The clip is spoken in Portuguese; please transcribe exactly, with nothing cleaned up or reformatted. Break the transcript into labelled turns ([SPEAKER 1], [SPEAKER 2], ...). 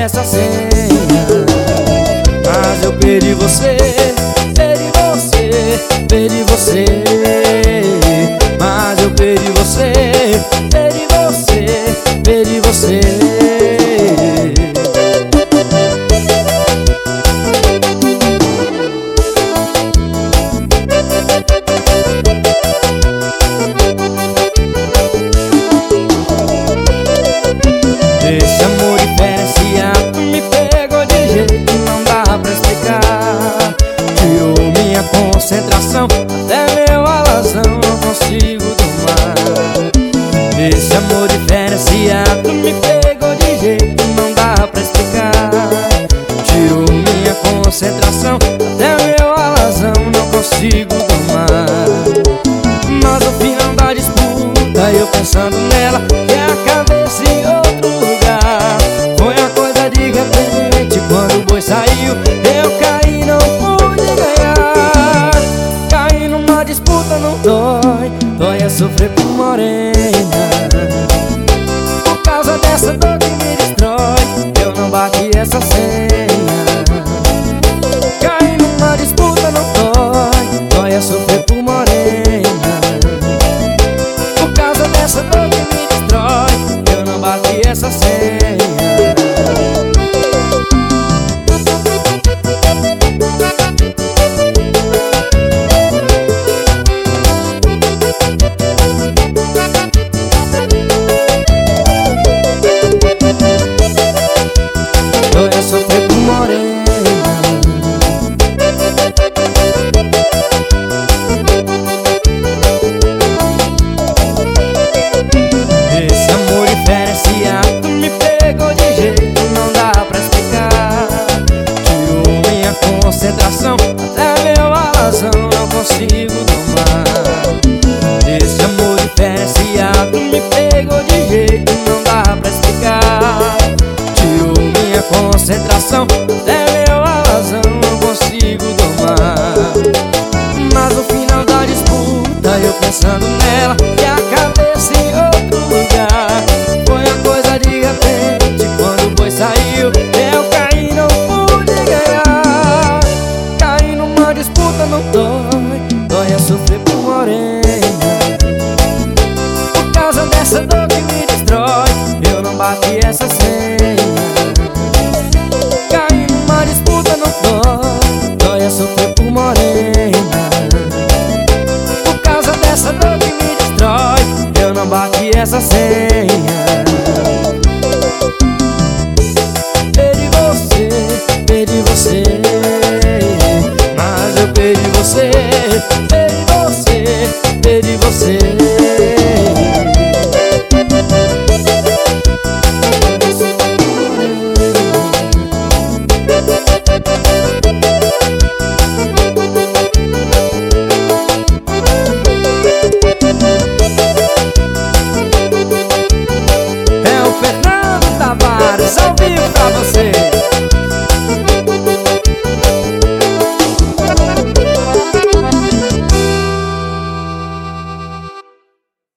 [SPEAKER 1] essa senha. Mas eu perdi você, perdi você, perdi você. Mas eu perdi você, perdi você, perdi você. Esse amor diferenciado me pegou de jeito que não dá pra explicar. Tirou minha concentração, até meu alazão não consigo domar. Esse amor diferenciado me pegou de jeito que não dá pra explicar. Tirou minha concentração, até meu alazão não consigo domar. Mas no final da disputa, eu pensando nela e a cabeça em outro lugar. Foi a coisa de repente, quando o boi saiu, eu caí, não pude ganhar. Cair numa disputa não dói, dói é sofrer por morena. Por causa dessa dor que me destrói, eu não bati essa senha. Cair numa disputa não dói, dói é sofrer por morena. Por causa dessa dor que me destrói, eu não bati essa senha. Dói é sofrer por morena. Esse amor diferenciado me pegou de jeito que não dá pra explicar. Tirou minha concentração, até meu alazão não consigo domar. Esse amor diferenciado me pegou de jeito que não dá pra explicar. Tirou minha concentração, até meu alazão não consigo domar. Mas no final da disputa, eu pensando nela e a cabeça em outro lugar. Foi a coisa de repente, quando o boi saiu, eu caí, não pude ganhar. Cair numa disputa não dói, dói é sofrer por morena. Por causa dessa dor que me destrói, eu não bati essa senha. Cair numa disputa não dói, dói é sofrer por morena. Por causa dessa dor que me destrói, eu não bati essa senha.